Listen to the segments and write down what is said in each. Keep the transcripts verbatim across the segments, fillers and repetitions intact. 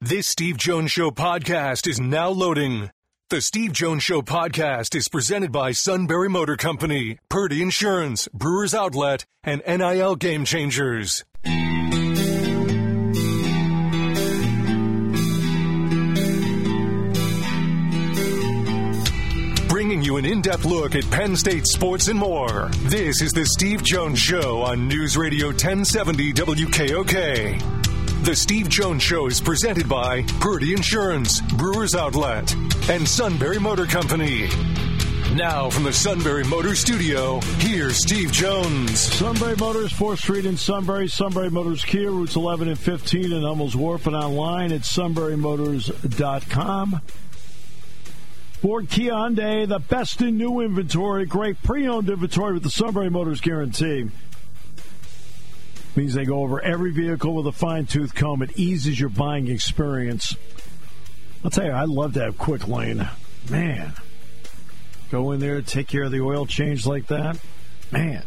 This Steve Jones Show podcast is now loading. The Steve Jones Show podcast is presented by Sunbury Motor Company, Purdy Insurance, Brewers Outlet, and N I L Game Changers. Bringing you an in-depth look at Penn State sports and more. This is the Steve Jones Show on News Radio ten seventy W K O K. The Steve Jones Show is presented by Purdy Insurance, Brewers Outlet, and Sunbury Motor Company. Now from the Sunbury Motors Studio, here's Steve Jones. Sunbury Motors, fourth Street in Sunbury. Sunbury Motors Kia, routes eleven and fifteen in Hummels Wharf, and online at sunbury motors dot com. Ford Kia Hyundai, the best in new inventory. Great pre-owned inventory with the Sunbury Motors guarantee. Means they go over every vehicle with a fine-tooth comb. It eases your buying experience. I'll tell you, I love to have Quick Lane. Man. Go in there, take care of the oil change like that. Man.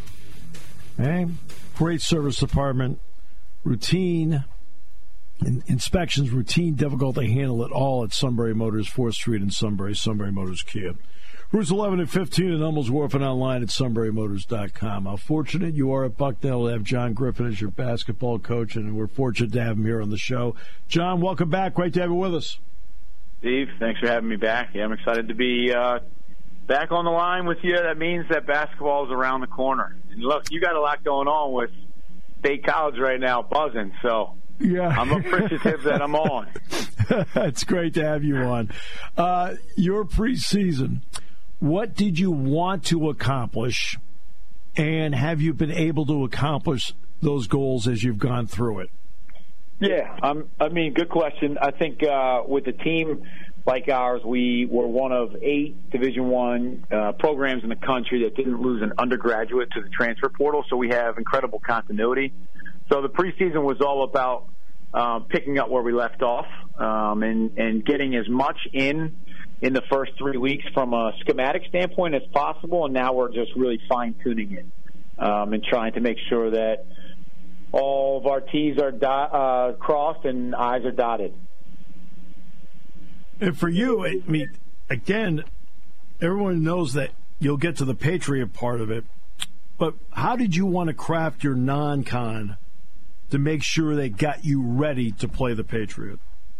Hey, great service department. Routine in- inspections, routine, difficult to handle it all at Sunbury Motors, fourth Street in Sunbury, Sunbury Motors Kia. Routes eleven and fifteen in Hummels Wharf and online at sunbury motors dot com. How fortunate you are at Bucknell to have John Griffin as your basketball coach, and we're fortunate to have him here on the show. John, welcome back. Great to have you with us. Steve, thanks for having me back. Yeah, I'm excited to be uh, back on the line with you. That means that basketball is around the corner. And look, you got a lot going on with State College right now, buzzing, so yeah. I'm appreciative that I'm on. It's great to have you on. Uh, your preseason, what did you want to accomplish, and have you been able to accomplish those goals as you've gone through it? Yeah, um, I mean, good question. I think uh, with a team like ours, we were one of eight Division One uh, programs in the country that didn't lose an undergraduate to the transfer portal, so we have incredible continuity. So the preseason was all about uh, picking up where we left off um, and, and getting as much in in the first three weeks from a schematic standpoint as possible, and now we're just really fine-tuning it um, and trying to make sure that all of our T's are dot, uh, crossed and I's are dotted. And for you, I mean, again, everyone knows that you'll get to the Patriot part of it, but how did you want to craft your non-con to make sure they got you ready to play the Patriot?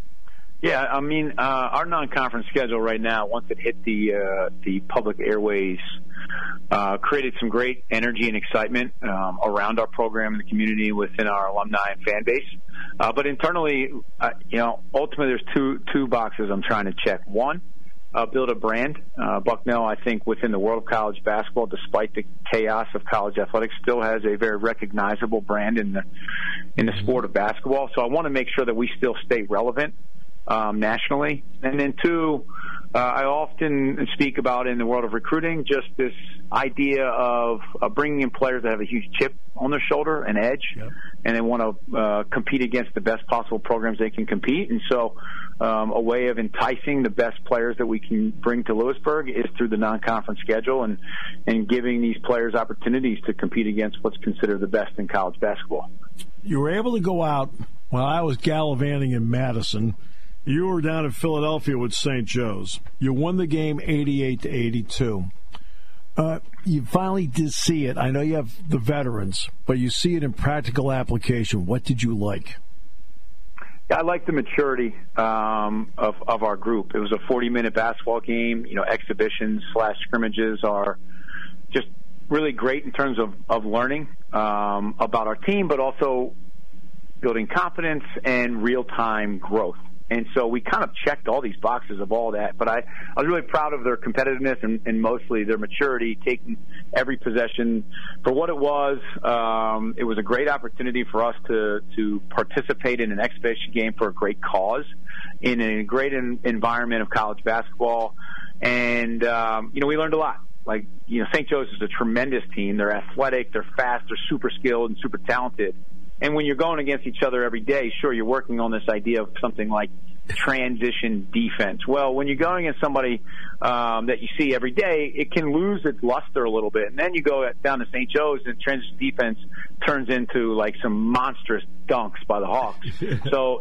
Yeah, I mean, uh, our non-conference schedule right now, once it hit the uh, the public airways, uh, created some great energy and excitement um, around our program and the community within our alumni and fan base. Uh, but internally, uh, you know, ultimately there's two two boxes I'm trying to check. One, uh, build a brand. Uh, Bucknell, I think, within the world of college basketball, despite the chaos of college athletics, still has a very recognizable brand in the in the sport of basketball. So I want to make sure that we still stay relevant Um, nationally. And then two, uh, I often speak about in the world of recruiting just this idea of uh, bringing in players that have a huge chip on their shoulder, an edge, yep. and they want to uh, compete against the best possible programs they can compete. And so um, a way of enticing the best players that we can bring to Lewisburg is through the non-conference schedule and, and giving these players opportunities to compete against what's considered the best in college basketball. You were able to go out while I was gallivanting in Madison. You were down in Philadelphia with Saint Joe's. You won the game eighty-eight to eighty-two. Uh, you finally did see it. I know you have the veterans, but you see it in practical application. What did you like? Yeah, I like the maturity um, of, of our group. It was a forty-minute basketball game. You know, exhibitions slash scrimmages are just really great in terms of, of learning um, about our team, but also building confidence and real-time growth. And so we kind of checked all these boxes of all that. But I, I was really proud of their competitiveness and, and mostly their maturity, taking every possession for what it was. Um, it was a great opportunity for us to, to participate in an exhibition game for a great cause in a great in, environment of college basketball. And, um, you know, we learned a lot. Like, you know, Saint Joe's is a tremendous team. They're athletic, they're fast, they're super skilled and super talented. And when you're going against each other every day, sure, you're working on this idea of something like transition defense. Well, when you're going against somebody um, that you see every day, it can lose its luster a little bit. And then you go down to Saint Joe's and transition defense turns into like some monstrous dunks by the Hawks. So it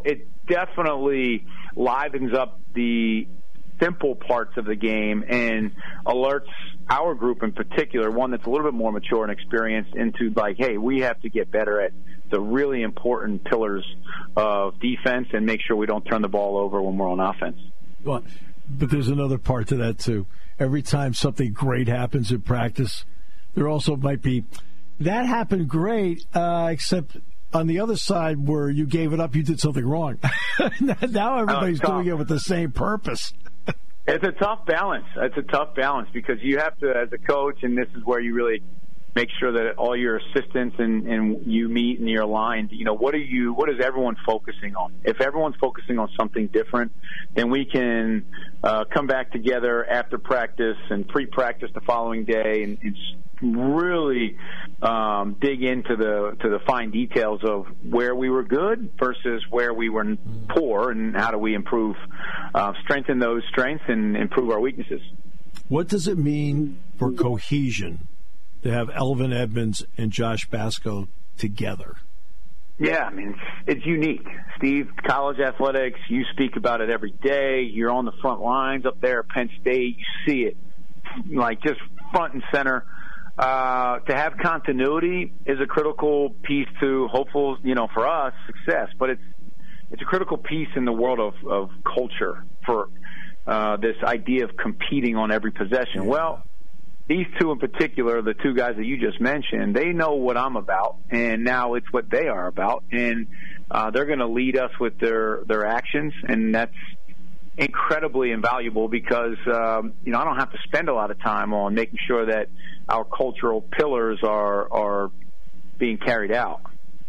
definitely livens up the simple parts of the game and alerts our group in particular, one that's a little bit more mature and experienced, into like, hey, we have to get better at the really important pillars of defense and make sure we don't turn the ball over when we're on offense. Well, but there's another part to that, too. Every time something great happens in practice, there also might be, that happened great, uh, except on the other side where you gave it up, you did something wrong. Now everybody's oh, doing it with the same purpose. It's a tough balance. It's a tough balance because you have to, as a coach, and this is where you really make sure that all your assistants and, and you meet and you're aligned. You know, what are you? What is everyone focusing on? If everyone's focusing on something different, then we can uh, come back together after practice and pre-practice the following day and, and really um, dig into the to the fine details of where we were good versus where we were poor, and how do we improve, uh, strengthen those strengths and improve our weaknesses. What does it mean for cohesion to have Elvin Edmonds and Josh Basco together? Yeah, I mean, it's, it's unique. Steve, college athletics, you speak about it every day. You're on the front lines up there at Penn State. You see it, like, just front and center. Uh, to have continuity is a critical piece to hopeful, you know, for us, success. But it's it's a critical piece in the world of, of culture for uh, this idea of competing on every possession. Yeah. Well, these two in particular, the two guys that you just mentioned, they know what I'm about, and now it's what they are about. And uh, they're going to lead us with their, their actions, and that's incredibly invaluable because, um, you know, I don't have to spend a lot of time on making sure that our cultural pillars are are being carried out.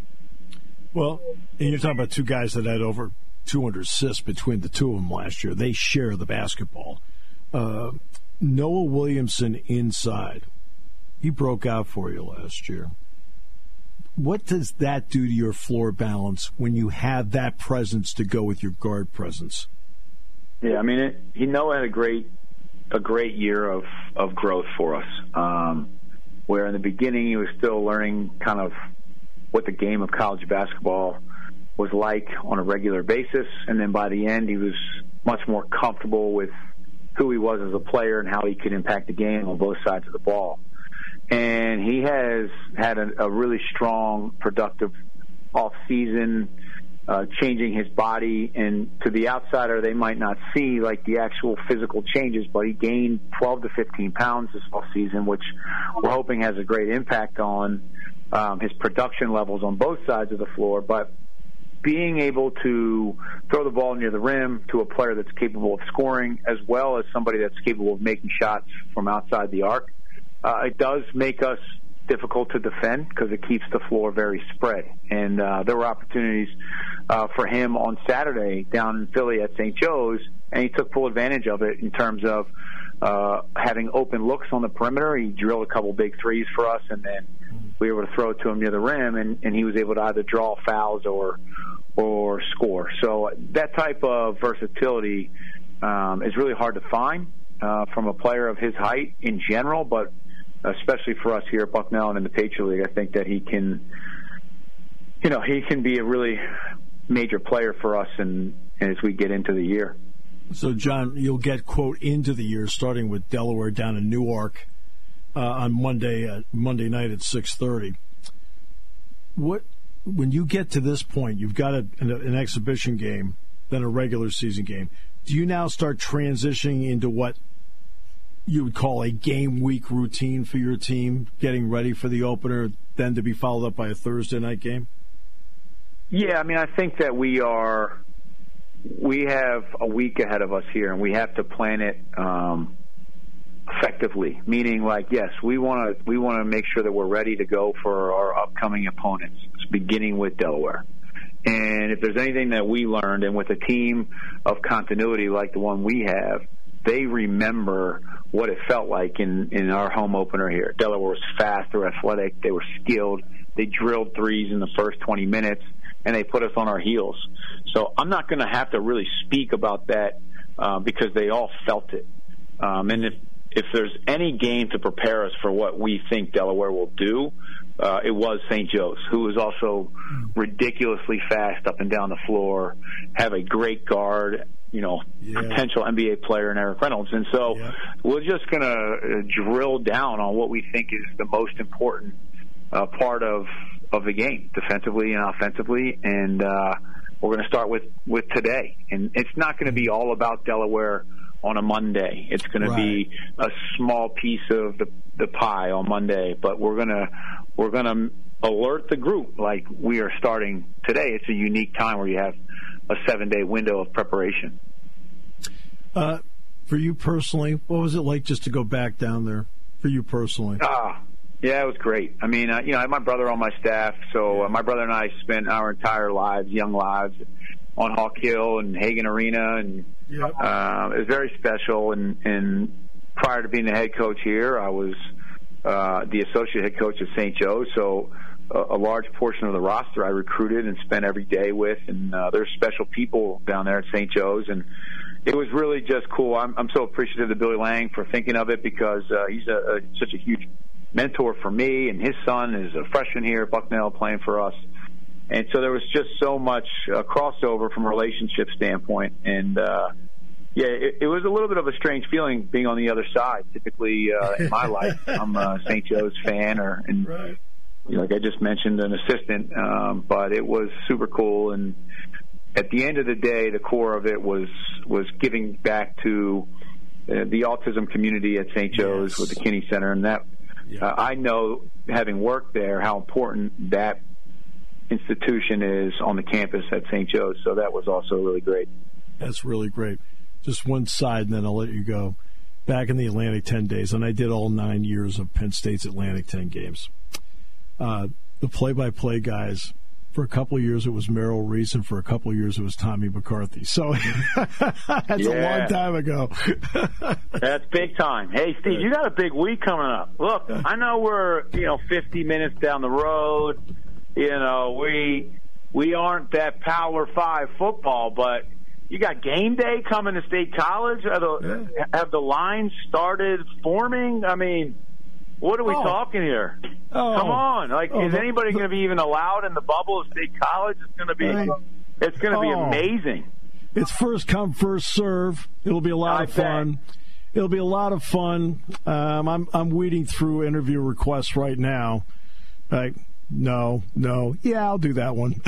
Well, and you're talking about two guys that had over two hundred assists between the two of them last year. They share the basketball. Uh, Noah Williamson inside, he broke out for you last year. What does that do to your floor balance when you have that presence to go with your guard presence? Yeah, I mean, it, he Noah had a great a great year of, of growth for us, um, where in the beginning he was still learning kind of what the game of college basketball was like on a regular basis, and then by the end he was much more comfortable with who he was as a player and how he could impact the game on both sides of the ball. And he has had a, a really strong, productive off-season, Uh, changing his body, and to the outsider they might not see like the actual physical changes, but he gained twelve to fifteen pounds this off season, which we're hoping has a great impact on um, his production levels on both sides of the floor. But being able to throw the ball near the rim to a player that's capable of scoring, as well as somebody that's capable of making shots from outside the arc, uh, it does make us difficult to defend because it keeps the floor very spread. And uh, there were opportunities uh, for him on Saturday down in Philly at Saint Joe's, and he took full advantage of it in terms of uh, having open looks on the perimeter. He drilled a couple big threes for us, and then we were able to throw it to him near the rim, and, and he was able to either draw fouls or or score. So that type of versatility um, is really hard to find uh, from a player of his height in general, but especially for us here at Bucknell and in the Patriot League, I think that he can, you know, he can be a really major player for us and as we get into the year. So, John, you'll get, quote, into the year starting with Delaware down in Newark uh, on Monday uh, Monday night at six thirty. What, when you get to this point, you've got a, an, an exhibition game, then a regular season game. Do you now start transitioning into what you would call a game week routine for your team, getting ready for the opener, then to be followed up by a Thursday night game? Yeah, I mean, I think that we are, we have a week ahead of us here, and we have to plan it um, effectively. Meaning, like, yes, we want to we want to make sure that we're ready to go for our upcoming opponents, beginning with Delaware. And if there's anything that we learned, and with a team of continuity like the one we have, they remember what it felt like in, in our home opener here. Delaware was fast, they were athletic, they were skilled, they drilled threes in the first twenty minutes, and they put us on our heels. So I'm not going to have to really speak about that uh, because they all felt it. Um, and if if there's any game to prepare us for what we think Delaware will do, uh, it was Saint Joe's, who is also ridiculously fast up and down the floor, have a great guard, you know, yeah. potential N B A player in Eric Reynolds. And so yeah. we're just going to drill down on what we think is the most important uh, part of, of the game, defensively and offensively. And uh, we're going to start with, with today. And it's not going to be all about Delaware on a Monday. It's going right. to be a small piece of the, the pie on Monday, but we're going to we're going to alert the group like we are starting today. It's a unique time where you have a seven-day window of preparation. Uh, for you personally, what was it like just to go back down there for you personally? Ah, yeah, it was great. I mean, uh, you know, I have my brother on my staff, so uh, my brother and I spent our entire lives, young lives, on Hawk Hill and Hagan Arena, and yep. uh, it was very special. And, and prior to being the head coach here, I was uh, the associate head coach at Saint Joe's, so a, a large portion of the roster I recruited and spent every day with, and uh, there's special people down there at Saint Joe's, and it was really just cool. I'm, I'm so appreciative to Billy Lang for thinking of it, because uh, he's a, a, such a huge mentor for me, and his son is a freshman here at Bucknell playing for us. And so there was just so much uh, crossover from a relationship standpoint. And, uh, yeah, it, it was a little bit of a strange feeling being on the other side. Typically, uh, in my life, I'm a Saint Joe's fan, or, and, right. you know, like I just mentioned, an assistant. Um, but it was super cool. And at the end of the day, the core of it was, was giving back to uh, the autism community at Saint Joe's yes. with the Kinney Center. And that yeah. uh, I know, having worked there, how important that institution is on the campus at Saint Joe's, so that was also really great. That's really great. Just one side, and then I'll let you go. Back in the Atlantic ten days, and I did all nine years of Penn State's Atlantic ten games. Uh, the play-by-play guys, for a couple of years it was Merrill Reese, and for a couple of years it was Tommy McCarthy. So that's yeah. a long time ago. That's big time. Hey, Steve, you got a big week coming up. Look, I know we're you know fifty minutes down the road. You know, we we aren't that Power Five football, but you got game day coming to State College. Have the, yeah. have the lines started forming? I mean, what are we oh. talking here? Oh. Come on! Like, oh, is anybody going to be even allowed in the bubble of State College? It's going to be, I, it's going to oh. be amazing. It's first come, first serve. It'll be a lot I of fun. Bet. It'll be a lot of fun. Um, I'm I'm weeding through interview requests right now. Like. No, no. Yeah, I'll do that one.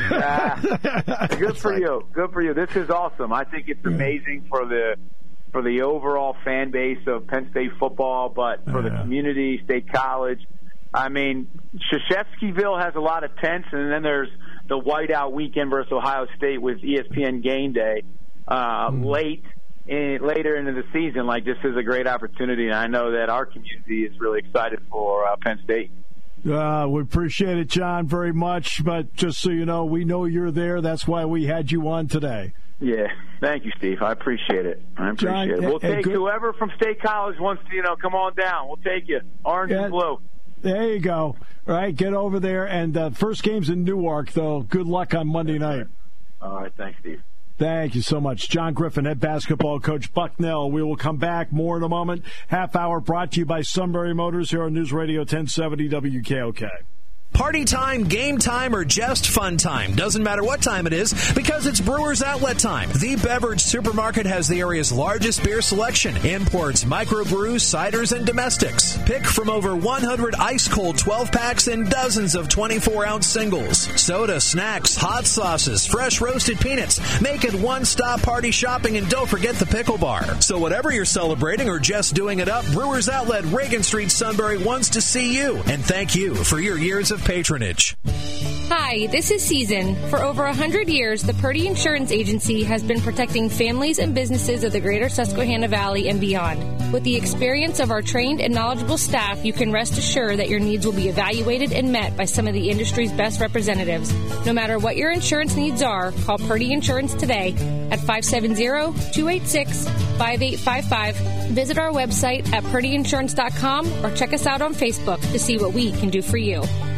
ah, good for you. Good for you. This is awesome. I think it's amazing for the for the overall fan base of Penn State football, but for yeah. the community, State College. I mean, Krzyzewskiville has a lot of tents, and then there's the whiteout weekend versus Ohio State with E S P N Game Day uh, mm. late in, later into the season. Like, this is a great opportunity, and I know that our community is really excited for uh, Penn State. Uh, we appreciate it, John, very much. But just so you know, we know you're there. That's why we had you on today. Yeah. Thank you, Steve. I appreciate it. I appreciate John, it. We'll take good. whoever from State College wants to, you know, come on down. We'll take you. Orange yeah. and blue. There you go. All right, get over there. And uh, first game's in Newark, though. Good luck on Monday yes, night. All right. Thanks, Steve. Thank you so much. John Griffin, head basketball coach, Bucknell. We will come back more in a moment. Half hour brought to you by Sunbury Motors here on News Radio ten seventy W K O K. Party time, game time, or just fun time. Doesn't matter what time it is, because it's Brewers Outlet time. The Beverage Supermarket has the area's largest beer selection. Imports, microbrews, ciders, and domestics. Pick from over one hundred ice-cold twelve-packs and dozens of twenty-four ounce singles. Soda, snacks, hot sauces, fresh roasted peanuts. Make it one-stop party shopping, and don't forget the pickle bar. So whatever you're celebrating or just doing it up, Brewers Outlet, Reagan Street, Sunbury wants to see you. And thank you for your years of patronage. Hi, this is Season. For over one hundred years, the Purdy Insurance Agency has been protecting families and businesses of the greater Susquehanna Valley and beyond. With the experience of our trained and knowledgeable staff, you can rest assured that your needs will be evaluated and met by some of the industry's best representatives. No matter what your insurance needs are, call Purdy Insurance today at five seven zero, two eight six, five eight five five. Visit our website at purdy insurance dot com or check us out on Facebook to see what we can do for you.